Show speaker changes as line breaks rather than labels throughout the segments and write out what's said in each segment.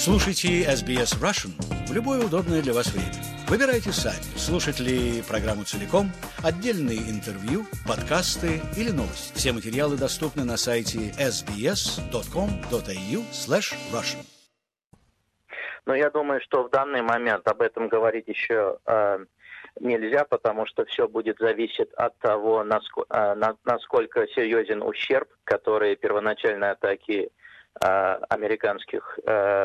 Слушайте SBS Russian в любое удобное для вас время. Выбирайте сами, слушать ли программу целиком, отдельные интервью, подкасты или новости. Все материалы доступны на сайте sbs.com.au/russian.
Но я думаю, что в данный момент об этом говорить еще нельзя, потому что все будет зависеть от того, насколько серьезен ущерб, который первоначальные атаки американских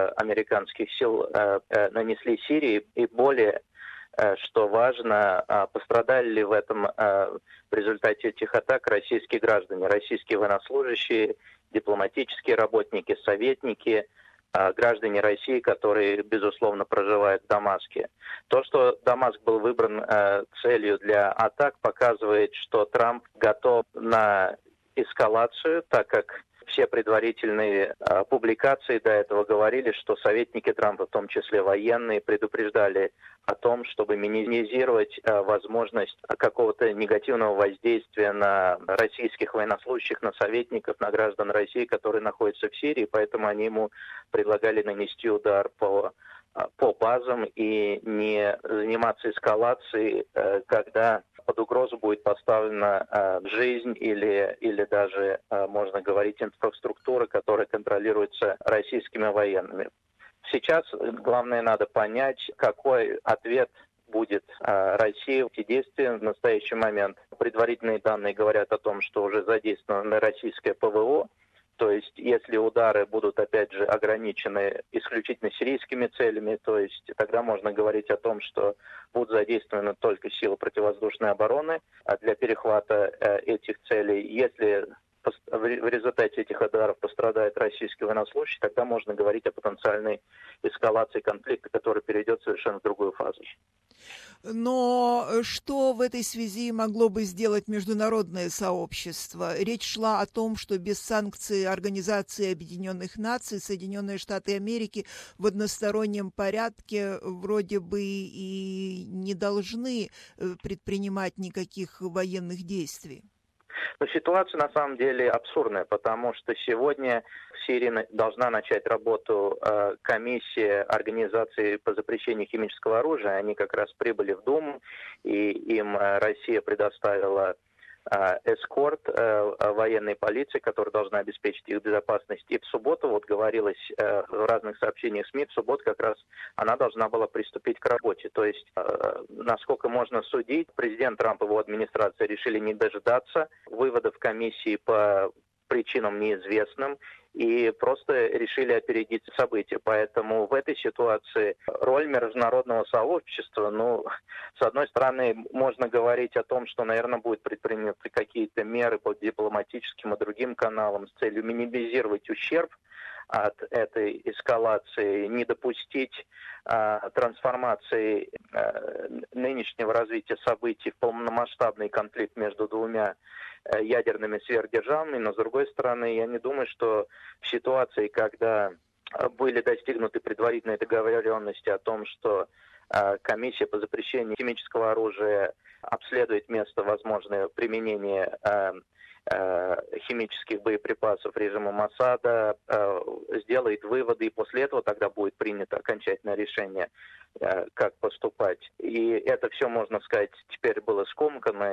сил нанесли Сирии, и более, что важно, пострадали ли в результате этих атак российские граждане, российские военнослужащие, дипломатические работники, советники, граждане России, которые, безусловно, проживают в Дамаске. То, что Дамаск был выбран целью для атак, показывает, что Трамп готов на эскалацию, так как все предварительные публикации до этого говорили, что советники Трампа, в том числе военные, предупреждали о том, чтобы минимизировать возможность какого-то негативного воздействия на российских военнослужащих, на советников, на граждан России, которые находятся в Сирии, поэтому они ему предлагали нанести удар по базам и не заниматься эскалацией, когда под угрозу будет поставлена жизнь или даже, можно говорить, инфраструктура, которая контролируется российскими военными. Сейчас главное надо понять, какой ответ будет России в эти действия в настоящий момент. Предварительные данные говорят о том, что уже задействовано российское ПВО. То есть, если удары будут, опять же, ограничены исключительно сирийскими целями, то есть тогда можно говорить о том, что будут задействованы только силы противовоздушной обороны для перехвата этих целей. Если в результате этих ударов пострадает российский военнослужащий, тогда можно говорить о потенциальной эскалации конфликта, который перейдет совершенно в другую фазу.
Но что в этой связи могло бы сделать международное сообщество? Речь шла о том, что без санкций Организации Объединенных Наций Соединенные Штаты Америки в одностороннем порядке вроде бы и не должны предпринимать никаких военных действий.
Но ситуация на самом деле абсурдная, потому что сегодня в Сирии должна начать работу комиссия организации по запрещению химического оружия. Они как раз прибыли в Думу, и им Россия предоставила эскорт военной полиции, которая должна обеспечить их безопасность. И в субботу, вот говорилось в разных сообщениях СМИ, в субботу как раз она должна была приступить к работе. То есть, насколько можно судить, президент Трамп и его администрация решили не дожидаться выводов комиссии по причинам неизвестным и просто решили опередить события. Поэтому в этой ситуации роль международного сообщества, с одной стороны, можно говорить о том, что, наверное, будут предприняты какие-то меры по дипломатическим и другим каналам с целью минимизировать ущерб от этой эскалации, не допустить трансформации нынешнего развития событий в полномасштабный конфликт между двумя ядерными сверхдержавами, но, с другой стороны, я не думаю, что в ситуации, когда были достигнуты предварительные договоренности о том, что комиссия по запрещению химического оружия обследует место возможного применения химических боеприпасов режимом Асада, сделает выводы, и после этого тогда будет принято окончательное решение, как поступать. И это все, можно сказать, теперь было скомкано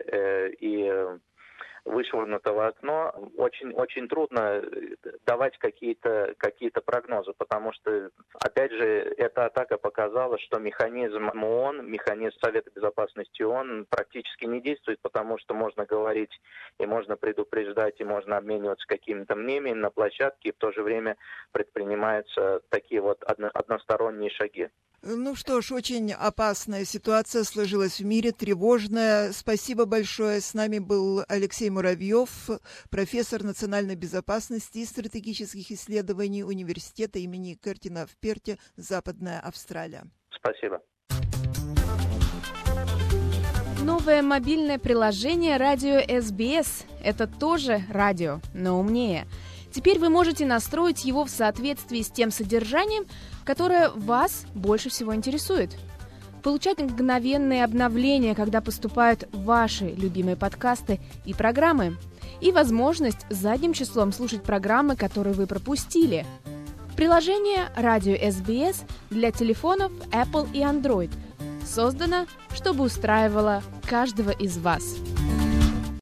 и вышвырнуто в окно. Очень, очень трудно давать какие-то прогнозы, потому что, опять же, эта атака показала, что механизм ООН, механизм Совета Безопасности ООН практически не действует, потому что можно говорить и можно предупреждать, и можно обмениваться какими-то мнениями на площадке, и в то же время предпринимаются такие вот односторонние шаги.
Ну что ж, очень опасная ситуация сложилась в мире, тревожная. Спасибо большое. С нами был Алексей Муравьев, профессор национальной безопасности и стратегических исследований Университета имени Кертина в Перте, Западная Австралия.
Спасибо.
Новое мобильное приложение «Радио СБС» — это тоже радио, но умнее. Теперь вы можете настроить его в соответствии с тем содержанием, которое вас больше всего интересует. Получать мгновенные обновления, когда поступают ваши любимые подкасты и программы. И возможность задним числом слушать программы, которые вы пропустили. Приложение «Радио СБС» для телефонов Apple и Android создано, чтобы устраивало каждого из вас.